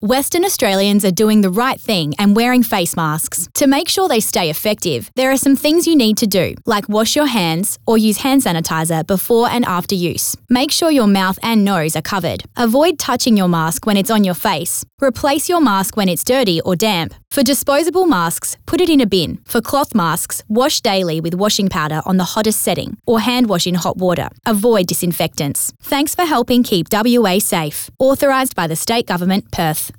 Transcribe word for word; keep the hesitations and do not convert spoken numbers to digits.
Western Australians are doing the right thing and wearing face masks. To make sure they stay effective, there are some things you need to do, like wash your hands or use hand sanitizer before and after use. Make sure your mouth and nose are covered. Avoid touching your mask when it's on your face. Replace your mask when it's dirty or damp. For disposable masks, put it in a bin. For cloth masks, wash daily with washing powder on the hottest setting or hand wash in hot water. Avoid disinfectants. Thanks for helping keep W A safe. Authorised by the State Government, Perth.